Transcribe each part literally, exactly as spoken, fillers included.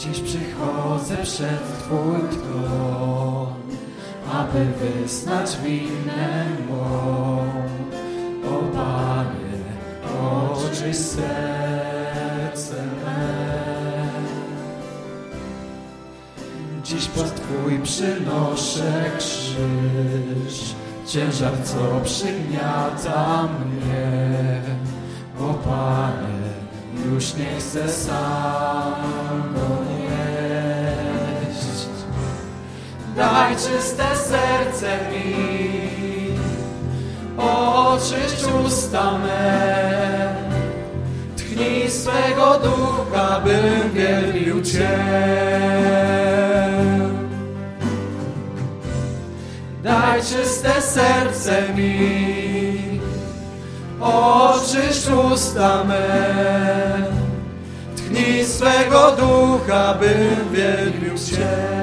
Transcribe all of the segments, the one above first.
Dziś przychodzę przed Twój tron, aby wyznać winę mą. O Panie, oczyść serce me. Dziś pod Twój przynoszę krzyż, ciężar, co przygniata mnie. O Panie, już nie chcę sam go nieść. Daj czyste serce mi, oczyść usta me. Tchnij swego ducha, bym wielbił Cię. Daj czyste serce mi, oczyść usta me. Tchnij swego ducha, bym wielbił Cię.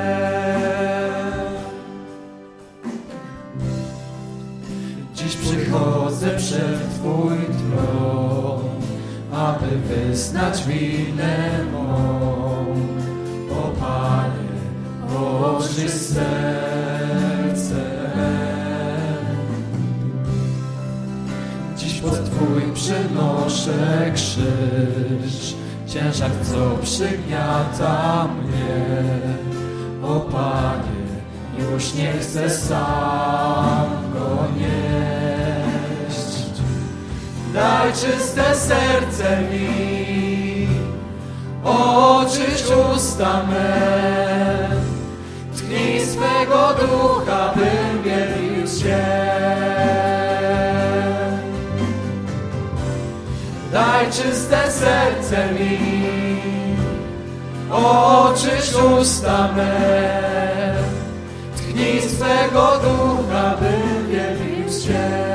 Dziś przychodzę przed Twój tron, aby wyznać winę mą. O Panie, oczyść serce me. Dziś pod Twój przynoszę krzyż, ciężar, co przygniata mnie. O Panie, już nie chcę sam go nieść. Daj czyste serce mi, oczyść usta me. Tchnij swego ducha, bym wielbił Cię. Daj czyste serce mi, oczyść usta me. Tchnij swego ducha, bym wielbił Cię.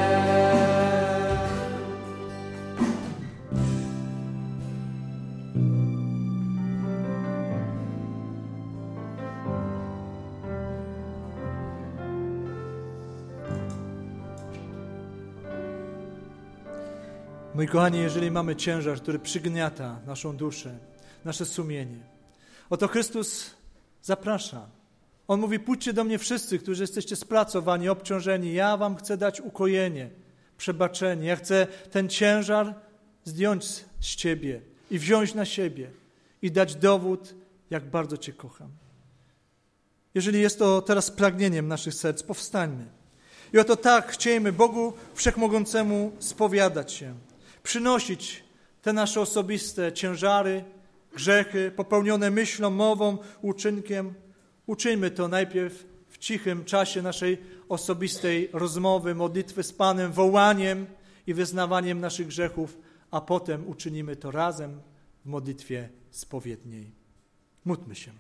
Moi kochani, jeżeli mamy ciężar, który przygniata naszą duszę, nasze sumienie, oto Chrystus zaprasza. On mówi: pójdźcie do mnie wszyscy, którzy jesteście spracowani, obciążeni. Ja wam chcę dać ukojenie, przebaczenie. Ja chcę ten ciężar zdjąć z ciebie i wziąć na siebie i dać dowód, jak bardzo Cię kocham. Jeżeli jest to teraz pragnieniem naszych serc, powstańmy. I oto tak chciejmy Bogu Wszechmogącemu spowiadać się, przynosić te nasze osobiste ciężary, grzechy popełnione myślą, mową, uczynkiem. Uczyńmy to najpierw w cichym czasie naszej osobistej rozmowy, modlitwy z Panem, wołaniem i wyznawaniem naszych grzechów, a potem uczynimy to razem w modlitwie spowiedniej. Módlmy się.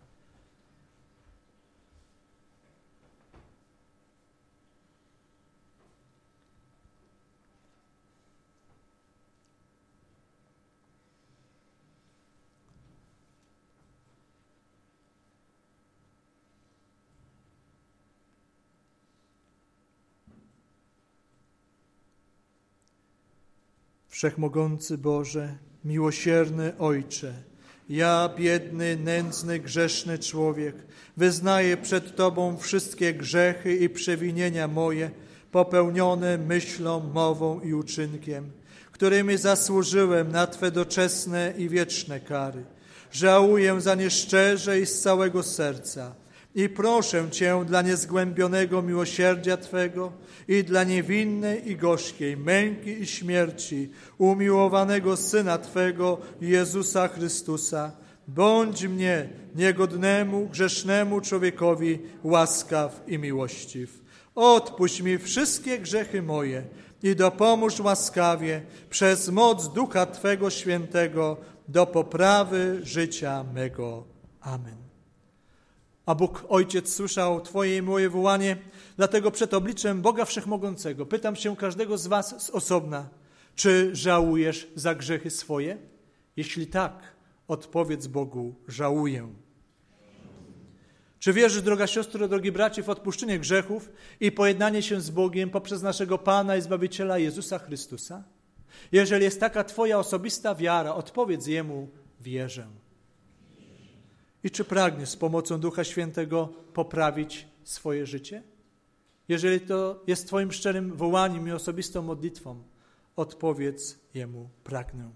Wszechmogący Boże, miłosierny Ojcze, ja, biedny, nędzny, grzeszny człowiek, wyznaję przed Tobą wszystkie grzechy i przewinienia moje, popełnione myślą, mową i uczynkiem, którymi zasłużyłem na Twe doczesne i wieczne kary. Żałuję za nie szczerze i z całego serca i proszę Cię dla niezgłębionego miłosierdzia Twego i dla niewinnej i gorzkiej męki i śmierci umiłowanego Syna Twego, Jezusa Chrystusa, bądź mnie, niegodnemu, grzesznemu człowiekowi, łaskaw i miłościw. Odpuść mi wszystkie grzechy moje i dopomóż łaskawie przez moc Ducha Twego Świętego do poprawy życia mego. Amen. A Bóg Ojciec słyszał Twoje i moje wołanie, dlatego przed obliczem Boga Wszechmogącego pytam się każdego z was z osobna, czy żałujesz za grzechy swoje? Jeśli tak, odpowiedz Bogu: żałuję. Czy wierzysz, droga siostro, drogi bracie, w odpuszczenie grzechów i pojednanie się z Bogiem poprzez naszego Pana i Zbawiciela Jezusa Chrystusa? Jeżeli jest taka Twoja osobista wiara, odpowiedz Jemu: wierzę. I czy pragniesz z pomocą Ducha Świętego poprawić swoje życie? Jeżeli to jest Twoim szczerym wołaniem i osobistą modlitwą, odpowiedz Jemu: pragnę.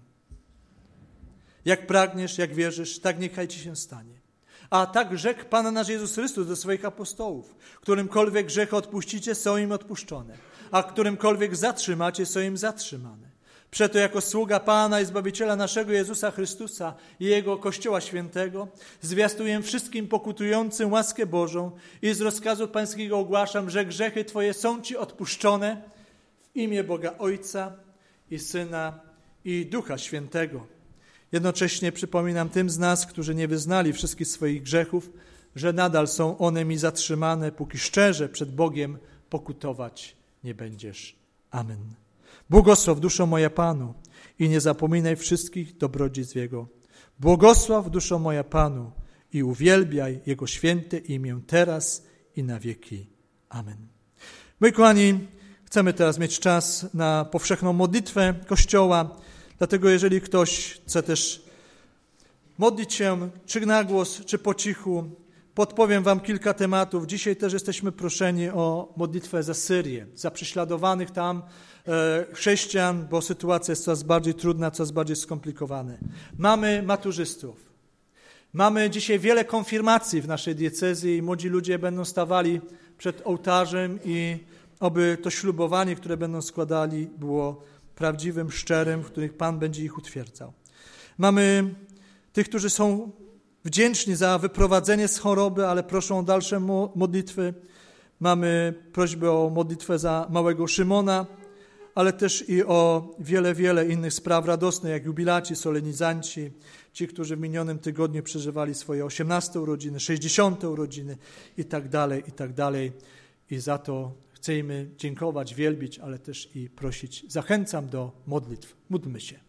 Jak pragniesz, jak wierzysz, tak niechaj Ci się stanie. A tak rzekł Pan nasz Jezus Chrystus do swoich apostołów: którymkolwiek grzechy odpuścicie, są im odpuszczone, a którymkolwiek zatrzymacie, są im zatrzymane. Przeto jako sługa Pana i Zbawiciela naszego Jezusa Chrystusa i Jego Kościoła Świętego zwiastuję wszystkim pokutującym łaskę Bożą i z rozkazu Pańskiego ogłaszam, że grzechy Twoje są Ci odpuszczone w imię Boga Ojca i Syna i Ducha Świętego. Jednocześnie przypominam tym z nas, którzy nie wyznali wszystkich swoich grzechów, że nadal są one mi zatrzymane, póki szczerze przed Bogiem pokutować nie będziesz. Amen. Błogosław duszo moja Panu i nie zapominaj wszystkich dobrodziejstw Jego. Błogosław duszo moja Panu i uwielbiaj Jego święte imię teraz i na wieki. Amen. Moi kochani, chcemy teraz mieć czas na powszechną modlitwę Kościoła, dlatego jeżeli ktoś chce też modlić się, czy na głos, czy po cichu, podpowiem wam kilka tematów. Dzisiaj też jesteśmy proszeni o modlitwę za Syrię, za prześladowanych tam e, chrześcijan, bo sytuacja jest coraz bardziej trudna, coraz bardziej skomplikowana. Mamy maturzystów. Mamy dzisiaj wiele konfirmacji w naszej diecezji i młodzi ludzie będą stawali przed ołtarzem i oby to ślubowanie, które będą składali, było prawdziwym, szczerym, w których Pan będzie ich utwierdzał. Mamy tych, którzy są wdzięczni za wyprowadzenie z choroby, ale proszą o dalsze modlitwy. Mamy prośbę o modlitwę za małego Szymona, ale też i o wiele, wiele innych spraw radosnych, jak jubilaci, solenizanci, ci, którzy w minionym tygodniu przeżywali swoje osiemnaste urodziny, sześćdziesiąte urodziny i tak dalej, i tak dalej. I za to chcemy dziękować, wielbić, ale też i prosić. Zachęcam do modlitw. Módlmy się.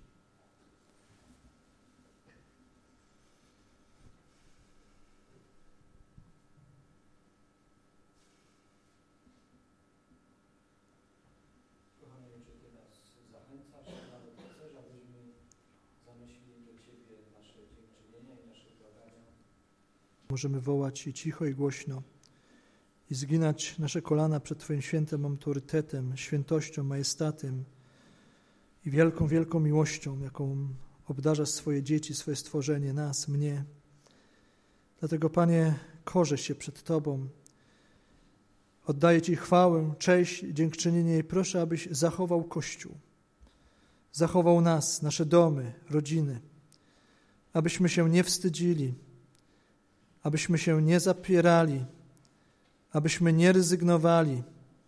Możemy wołać i cicho, i głośno i zginać nasze kolana przed Twoim świętym autorytetem, świętością, majestatem i wielką, wielką miłością, jaką obdarzasz swoje dzieci, swoje stworzenie, nas, mnie. Dlatego, Panie, korzę się przed Tobą. Oddaję Ci chwałę, cześć i dziękczynienie i proszę, abyś zachował Kościół. Zachował nas, nasze domy, rodziny. Abyśmy się nie wstydzili, abyśmy się nie zapierali, abyśmy nie rezygnowali,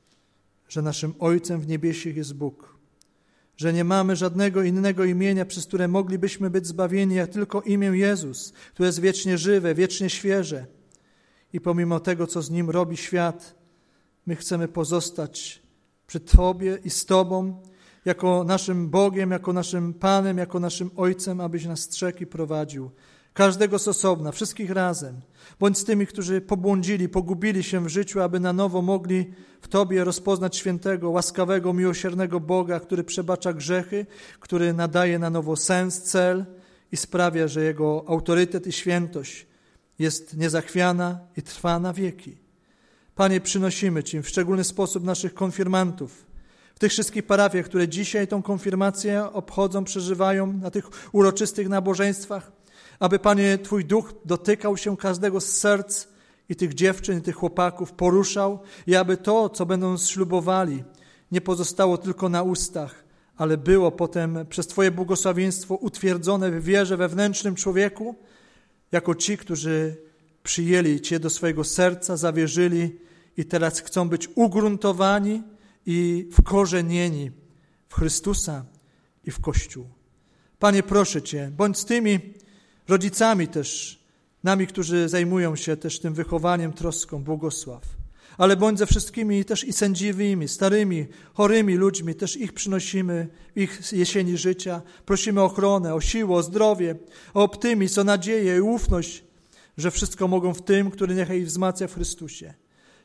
że naszym Ojcem w niebiesiech jest Bóg, że nie mamy żadnego innego imienia, przez które moglibyśmy być zbawieni, jak tylko imię Jezus, które jest wiecznie żywe, wiecznie świeże. I pomimo tego, co z Nim robi świat, my chcemy pozostać przy Tobie i z Tobą, jako naszym Bogiem, jako naszym Panem, jako naszym Ojcem, abyś nas strzegł i prowadził. Każdego z osobna, wszystkich razem. Bądź z tymi, którzy pobłądzili, pogubili się w życiu, aby na nowo mogli w Tobie rozpoznać świętego, łaskawego, miłosiernego Boga, który przebacza grzechy, który nadaje na nowo sens, cel i sprawia, że Jego autorytet i świętość jest niezachwiana i trwa na wieki. Panie, przynosimy Ci w szczególny sposób naszych konfirmantów, w tych wszystkich parafiach, które dzisiaj tą konfirmację obchodzą, przeżywają na tych uroczystych nabożeństwach, aby, Panie, Twój Duch dotykał się każdego z serc i tych dziewczyn, i tych chłopaków, poruszał i aby to, co będą ślubowali, nie pozostało tylko na ustach, ale było potem przez Twoje błogosławieństwo utwierdzone w wierze wewnętrznym człowieku, jako ci, którzy przyjęli Cię do swojego serca, zawierzyli i teraz chcą być ugruntowani i wkorzenieni w Chrystusa i w Kościół. Panie, proszę Cię, bądź z tymi rodzicami też, nami, którzy zajmują się też tym wychowaniem, troską, błogosław. Ale bądź ze wszystkimi też i sędziwymi, starymi, chorymi ludźmi, też ich przynosimy w ich jesieni życia. Prosimy o ochronę, o siłę, o zdrowie, o optymizm, o nadzieję i ufność, że wszystko mogą w tym, który niechaj ich wzmacnia w Chrystusie.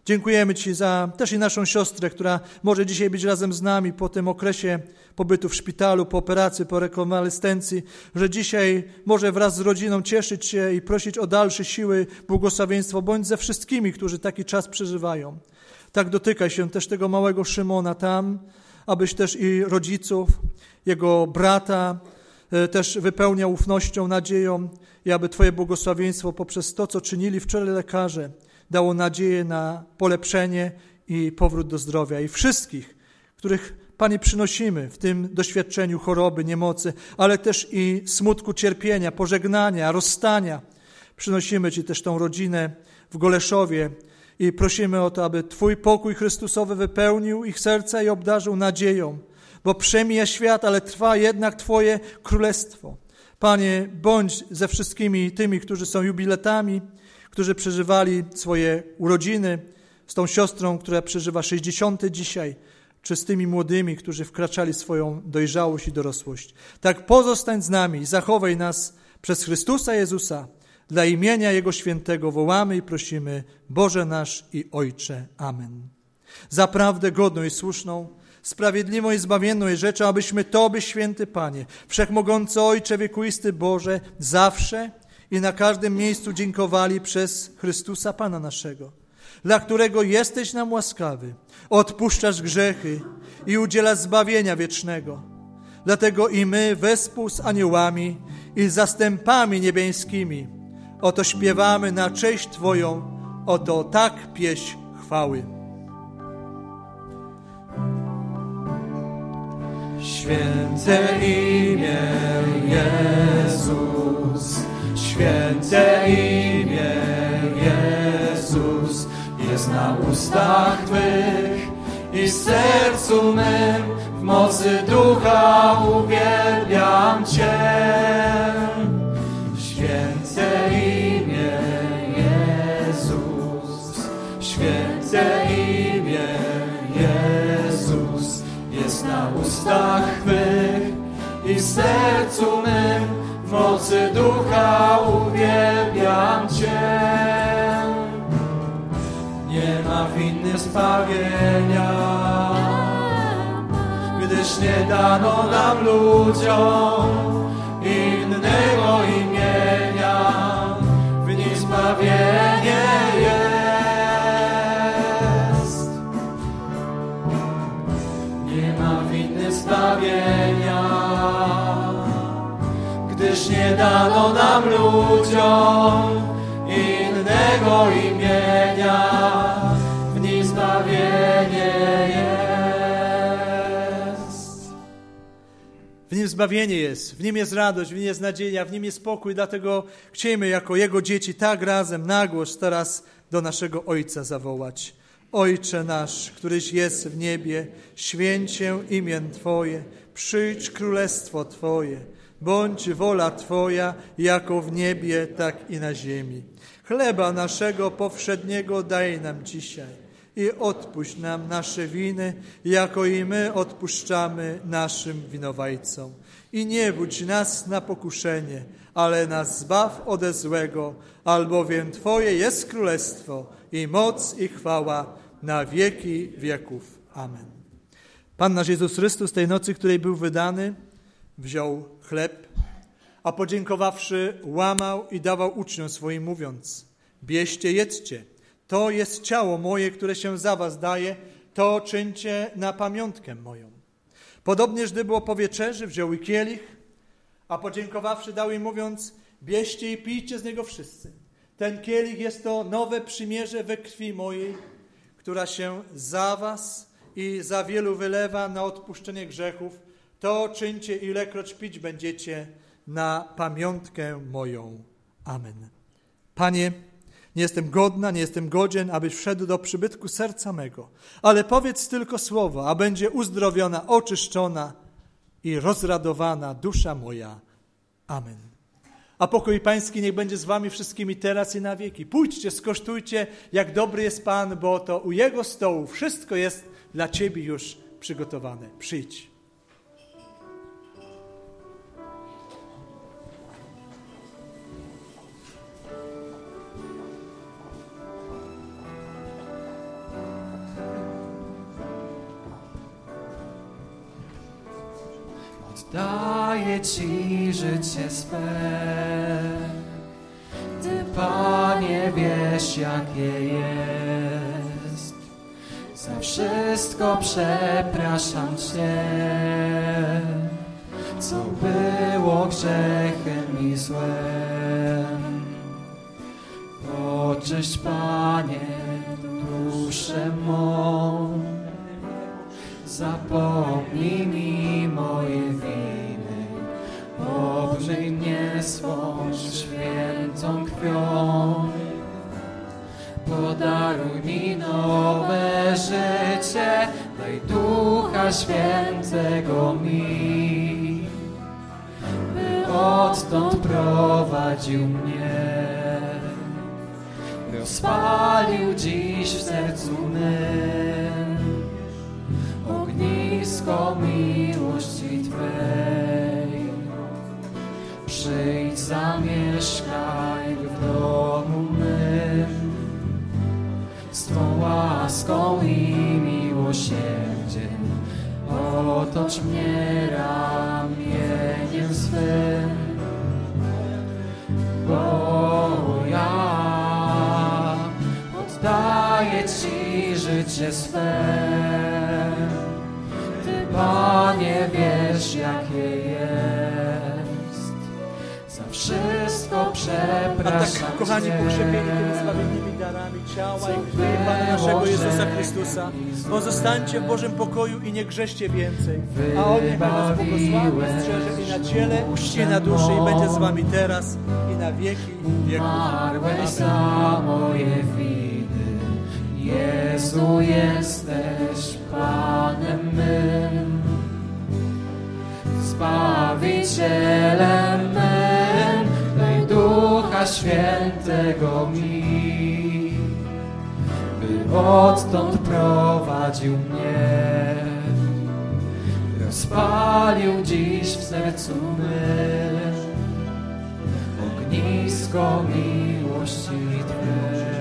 Dziękujemy Ci za też i naszą siostrę, która może dzisiaj być razem z nami po tym okresie pobytu w szpitalu, po operacji, po rekonwalescencji, że dzisiaj może wraz z rodziną cieszyć się i prosić o dalsze siły, błogosławieństwo, bądź ze wszystkimi, którzy taki czas przeżywają. Tak dotykaj się też tego małego Szymona tam, abyś też i rodziców, jego brata też wypełniał ufnością, nadzieją i aby Twoje błogosławieństwo poprzez to, co czynili wczoraj lekarze, dało nadzieję na polepszenie i powrót do zdrowia. I wszystkich, których, Panie, przynosimy w tym doświadczeniu choroby, niemocy, ale też i smutku, cierpienia, pożegnania, rozstania. Przynosimy Ci też tą rodzinę w Goleszowie i prosimy o to, aby Twój pokój Chrystusowy wypełnił ich serca i obdarzył nadzieją, bo przemija świat, ale trwa jednak Twoje królestwo. Panie, bądź ze wszystkimi tymi, którzy są jubiletami, którzy przeżywali swoje urodziny, z tą siostrą, która przeżywa sześćdziesiąte dzisiaj, czy z tymi młodymi, którzy wkraczali w swoją dojrzałość i dorosłość. Tak pozostań z nami i zachowaj nas przez Chrystusa Jezusa. Dla imienia Jego świętego wołamy i prosimy, Boże nasz i Ojcze. Amen. Zaprawdę godną i słuszną, sprawiedliwą i zbawienną jest rzeczą, abyśmy Tobie, święty Panie, wszechmogący Ojcze, wiekuisty Boże, zawsze i na każdym miejscu dziękowali przez Chrystusa Pana naszego, dla którego jesteś nam łaskawy, odpuszczasz grzechy i udzielasz zbawienia wiecznego. Dlatego i my wespół z aniołami i zastępami niebieskimi oto śpiewamy na cześć Twoją, oto tak pieśń chwały. Święte imię Jezus, święte imię Jezus, jest na ustach Twych i sercu mym, w mocy Ducha uwielbiam Cię. Święte imię Jezus, święte imię Jezus, jest na ustach Twych i sercu mym, w mocy Ducha uwielbiam Cię. Nie ma winny zbawienia, gdyż nie dano nam ludziom innego imienia, w nim zbawienie jest. Nie ma winny zbawienia, gdyż nie dano nam ludziom innego imienia, w nim zbawienie jest. W Nim zbawienie jest, w Nim jest radość, w Nim jest nadzieja, w Nim jest spokój, dlatego chciejmy jako Jego dzieci tak razem na głos teraz do naszego Ojca zawołać. Ojcze nasz, któryś jest w niebie, święć się imię Twoje, przyjdź królestwo Twoje, bądź wola Twoja, jako w niebie, tak i na ziemi. Chleba naszego powszedniego daj nam dzisiaj i odpuść nam nasze winy, jako i my odpuszczamy naszym winowajcom. I nie budź nas na pokuszenie, ale nas zbaw ode złego, albowiem Twoje jest królestwo i moc i chwała na wieki wieków. Amen. Pan nasz Jezus Chrystus tej nocy, której był wydany, wziął chleb, a podziękowawszy łamał i dawał uczniom swoim, mówiąc: bierzcie, jedzcie, to jest ciało moje, które się za was daje, to czyńcie na pamiątkę moją. Podobnież, gdy było po wieczerzy, wziął i kielich, a podziękowawszy dał im, mówiąc: bierzcie i pijcie z niego wszyscy. Ten kielich jest to nowe przymierze we krwi mojej, która się za was i za wielu wylewa na odpuszczenie grzechów. To czyńcie, ilekroć pić będziecie, na pamiątkę moją. Amen. Panie, nie jestem godna, nie jestem godzien, abyś wszedł do przybytku serca mego, ale powiedz tylko słowo, a będzie uzdrowiona, oczyszczona i rozradowana dusza moja. Amen. A pokój Pański niech będzie z wami wszystkimi teraz i na wieki. Pójdźcie, skosztujcie, jak dobry jest Pan, bo to u Jego stołu wszystko jest dla Ciebie już przygotowane. Przyjdź. Oddaję Ci życie swe. Ty, Panie, wiesz, jakie jest. Za wszystko przepraszam Cię, co było grzechem i złem. Oczyść, Panie, duszę mą. Zapomnij mi moje winy, obmyj mnie swą świętą krwią. Podaruj mi nowe życie, daj Ducha Świętego mi, by odtąd prowadził mnie, rozpalił dziś w sercu mym ognisko miłości Twej. Przyjdź, zamieszkaj w domu mym, z Twą łaską i miłosierdziem otocz mnie ramieniem swym, bo ja oddaję Ci życie swe. Ty, Panie, wiesz, jakie jest. Za wszystko przepraszam. A tak, kochani, pokrzepieni tymi zbawiennymi darami ciała i krwi Pana naszego Jezusa Chrystusa, pozostańcie w Bożym pokoju i nie grzeszcie więcej. A On niech Was błogosławi, strzeże i na ciele, i na duszy, i będzie z Wami teraz i na wieki wieków. Umarłeś za moje winy, Jezu, jesteś Panem mym, Zbawicielem mym, daj Ducha Świętego mi, by odtąd prowadził mnie, rozpalił dziś w sercu mym ognisko miłości Twej.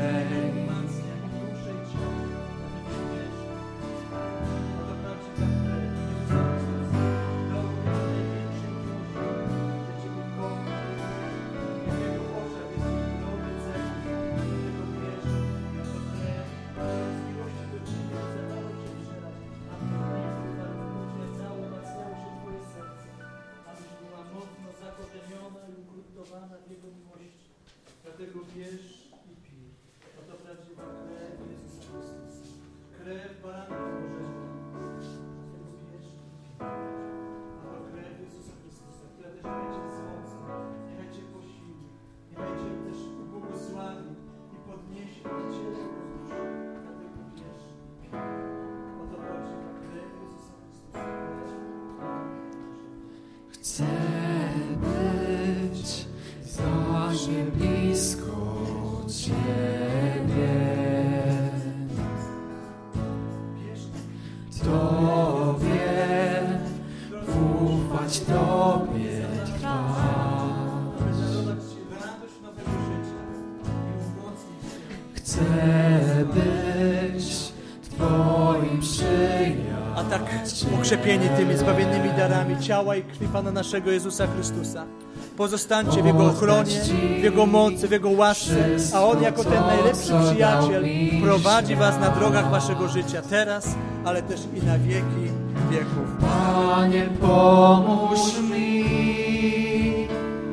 W Jego miłości. Dlatego bierz i pij. Oto prawdziwa krew Jezusa Chrystusa. Krew baranka Bożego. Dlatego bierz i pij. Oto krew Jezusa Chrystusa, która też będzie wzmocna. Niechaj Cię posili. Niechaj Cię też błogosławi i podniesie na ciele Jego duszy. Dlatego bierz i pij. Oto prawdziwa krew Jezusa Chrystusa. Chcę być zawsze blisko Ciebie, Tobie ufać, Tobie trwać. Chcę być Twoim przyjacielem. A tak ukrzepieni tymi zbawiennymi darami ciała i krwi Pana naszego Jezusa Chrystusa, pozostańcie w Jego ochronie, w Jego mocy, w Jego łasce, a On jako ten najlepszy przyjaciel prowadzi Was na drogach Waszego życia teraz, ale też i na wieki wieków. Panie, pomóż mi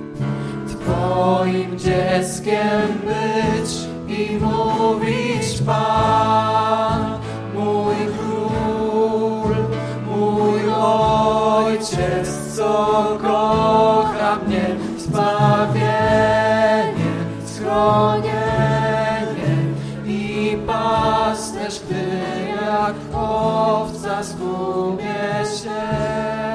Twoim dzieckiem być i mówić: Pan, mój Król, mój Ojciec, co kocha mnie, zbawienie, schronienie i pasterz, gdy jak owca zgubię się.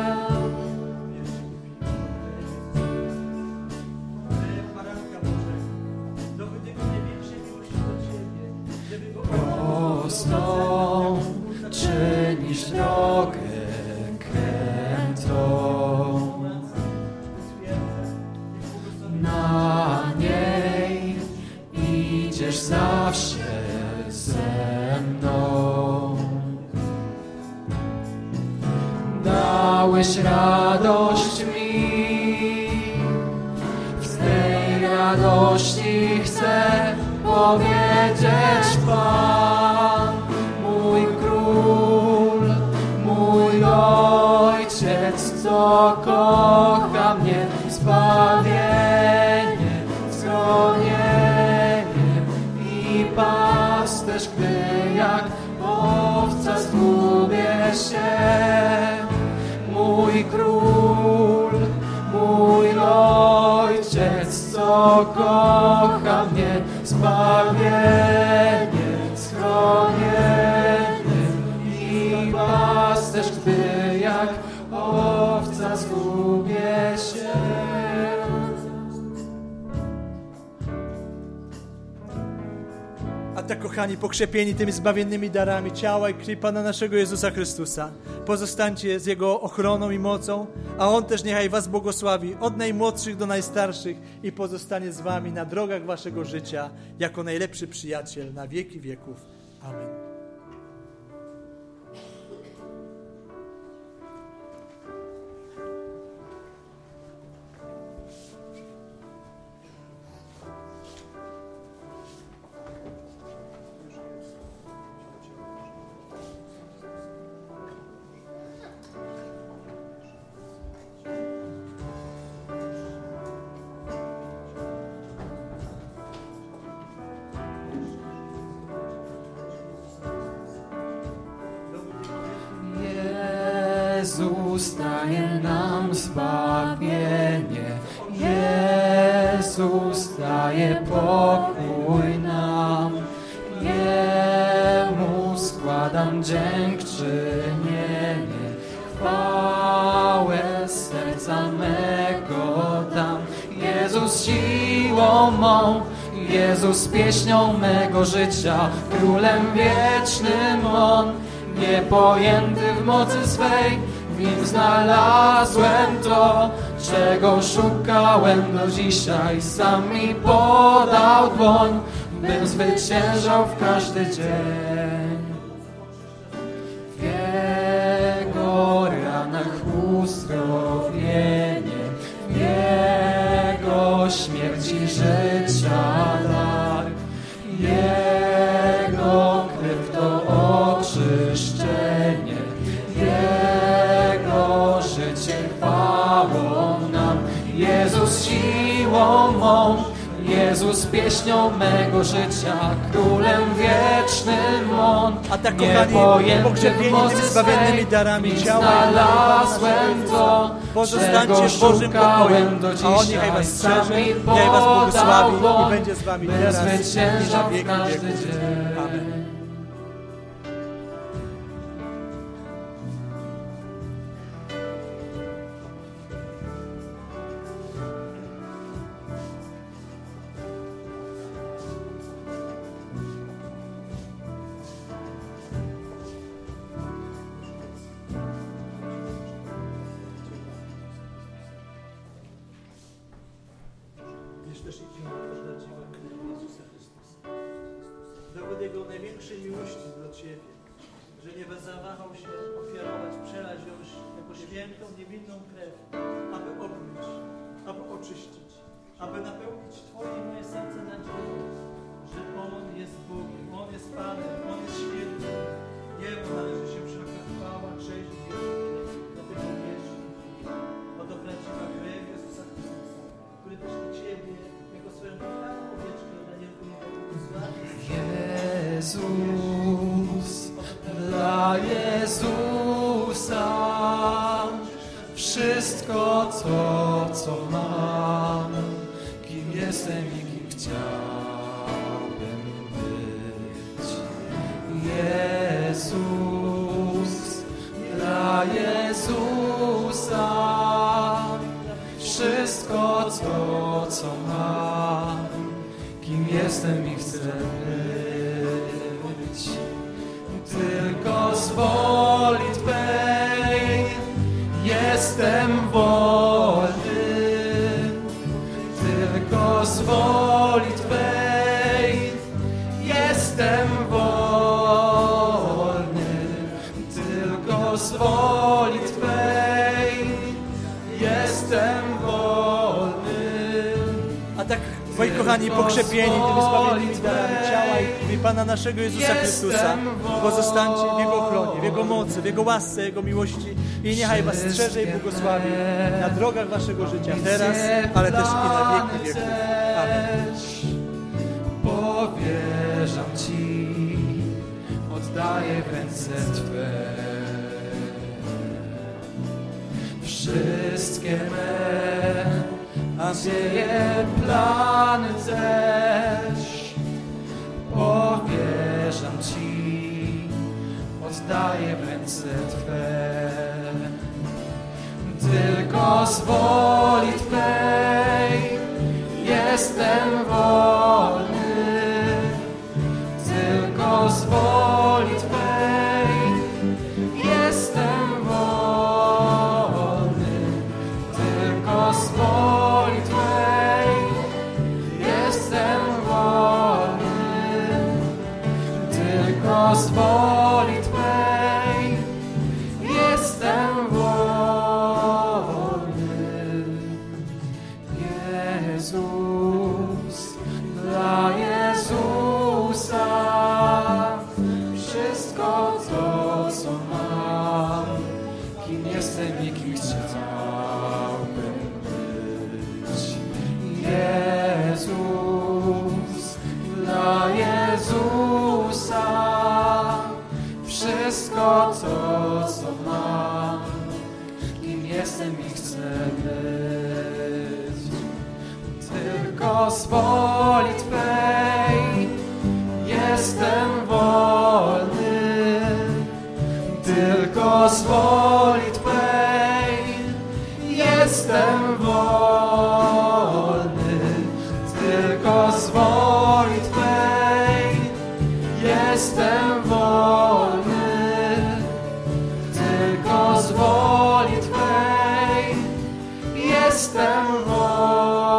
Prostą czynisz drogę krętą, na niej idziesz zawsze ze mną. Na dałeś radość mi. Z tej radości chcę powiedzieć Pan, mój Król, mój Ojciec, co kocha mnie, zbawienie, schronienie i pasterz, gdy jak owca zgubię się. Mój Król, mój Ojciec, co kocha mnie, zbawienie, schronienie i pasterz, gdy jak owca zgubię się. A tak, kochani, pokrzepieni tymi zbawiennymi darami ciała i krwi Pana naszego Jezusa Chrystusa, pozostańcie z Jego ochroną i mocą, a On też niechaj was błogosławi od najmłodszych do najstarszych i pozostanie z wami na drogach waszego życia jako najlepszy przyjaciel na wieki wieków. Amen. Jezus daje nam zbawienie, Jezus daje pokój nam. Jemu składam dziękczynienie, chwałę serca mego dam. Jezus siłą mą, Jezus pieśnią mego życia, królem wiecznym On. Niepojęty w mocy swej, w Nim znalazłem to, czego szukałem do dzisiaj. Sam mi podał dłoń, bym zwyciężał w każdy dzień. W Jego ranach uzdrowienie, w Jego śmierci życia dar. Jego krew to oczyszczenie, Jego życie chwałą nam. Jezus siłą mą, Jezus pieśnią mego życia, królem wiecznym On. A tak, kochani, pokrzepieni tymi zbawiennymi darami ciała znalazłem to, pozostańcie w Bożym pokoju, a On niechaj was strzeże, niechaj was błogosławi i będzie z wami teraz i na wieki wieków. Amen. Dowód Jego największej miłości dla Ciebie, że nie zawahał się ofiarować, przelać ją jako świętą, niewinną krew, aby obmyć, aby oczyścić, aby napełnić Twoje i moje serce nadzieją, że On jest Bogiem, On jest Panem, On jest święty. Jemu należy się wszelka chwała, cześć i wielkość, dlatego wierz. Oto prawdziwa krew Jezusa Chrystusa, który też i Ciebie, jako swoją kochaną owieczkę, Danielku, nie błogosławi. Jezus, dla Jezusa wszystko to, co mam, kim jestem i kim chciałbym być. Jezus, dla Jezusa wszystko to, co mam, kim jestem i chcę być. Tylko z woli Twej jestem wolny, tylko z woli Twej jestem wolny, tylko z woli Twej kochani, pokrzepieni tymi zbawiennymi darami ciała i krwi Pana naszego Jezusa Chrystusa, pozostańcie w Jego ochronie, w Jego mocy, w Jego łasce, Jego miłości i niechaj was strzeże i błogosławi na drogach waszego życia teraz, ale też i na wieki wieków. Amen. Powierzam Ci, oddaję w ręce Twe wszystkie me nadzieje, plany też. Powierzam Ci, oddaję w ręce Twe. Tylko z woli Twej jestem wolny. Tylko z woli Twej jestem wolny. Tylko z woli Twej jestem wolny. Tylko z woli Twej jestem wolny. Jezus, dla Jezusa wszystko to, co mam, kim jestem i kim chciałbym być. Jezus, dla Jezusa wszystko to, co mam, kim jestem i chcę być. Tylko z woli Twej jestem wolny. Tylko z woli Twej jestem wolny. Tylko z woli Twej jestem wolny. Tylko z woli Twej jestem wolny.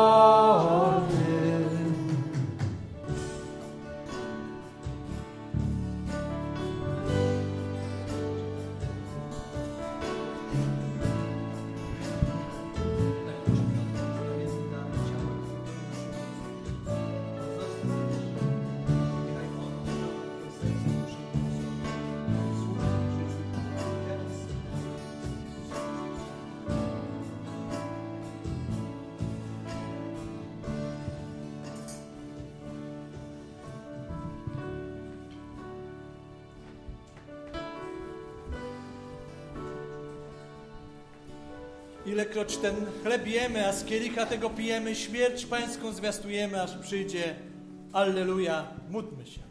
Ilekroć ten chleb jemy, a z kielicha tego pijemy, śmierć Pańską zwiastujemy, aż przyjdzie. Alleluja, módlmy się.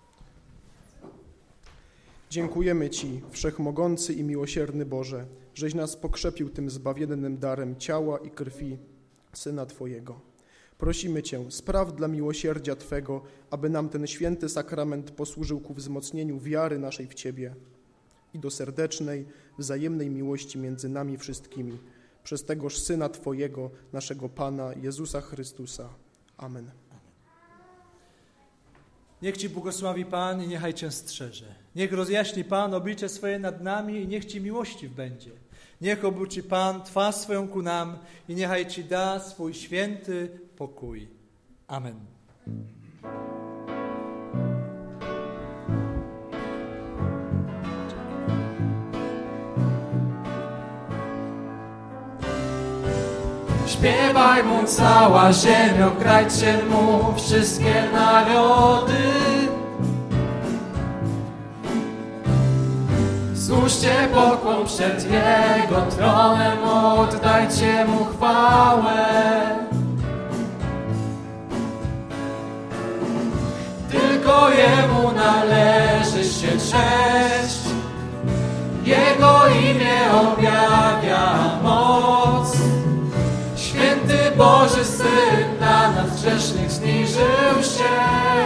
Dziękujemy Ci, Wszechmogący i miłosierny Boże, żeś nas pokrzepił tym zbawiennym darem ciała i krwi Syna Twojego. Prosimy Cię, spraw dla miłosierdzia Twego, aby nam ten święty sakrament posłużył ku wzmocnieniu wiary naszej w Ciebie i do serdecznej, wzajemnej miłości między nami wszystkimi, przez tegoż Syna Twojego, naszego Pana, Jezusa Chrystusa. Amen. Niech Ci błogosławi Pan i niechaj Cię strzeże. Niech rozjaśni Pan oblicze swoje nad nami i niech Ci miłościw będzie. Niech obróci Pan twarz swoją ku nam i niechaj Ci da swój święty pokój. Amen. Śpiewaj mu cała ziemio, grajcie mu wszystkie narody. Złóżcie pokłon przed Jego tronem, oddajcie mu chwałę. Tylko Jemu należy się cześć, Jego imię objawia moc. Święty Boży Syn dla nas grzesznych zniżył się.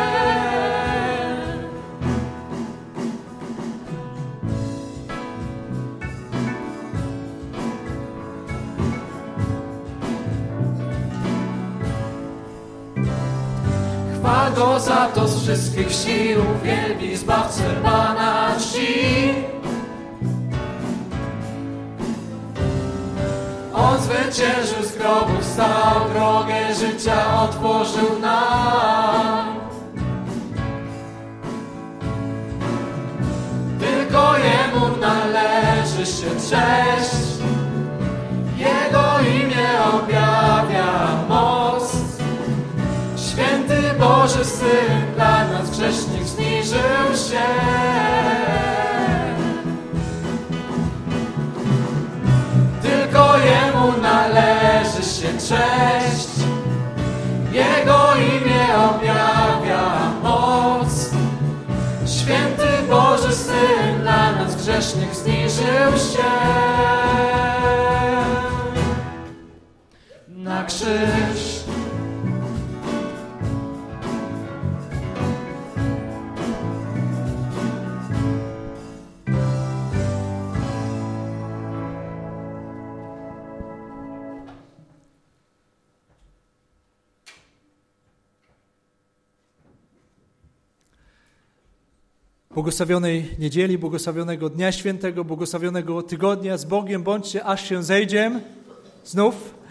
Chwal Go za to z wszystkich sił, wielbi Zbawcę Pana czci. On zwyciężył z grobu, wstał, drogę życia otworzył nam. Tylko Jemu należy się cześć, Jego imię objawia moc. Święty Boży Syn dla nas grzesznych zniżył się. Tylko Jemu należy się cześć, Jego imię objawia moc. Święty Boży Syn dla nas grzesznych zniżył się na krzyż. Błogosławionej niedzieli, błogosławionego Dnia Świętego, błogosławionego tygodnia. Z Bogiem bądźcie, aż się zejdziem znów.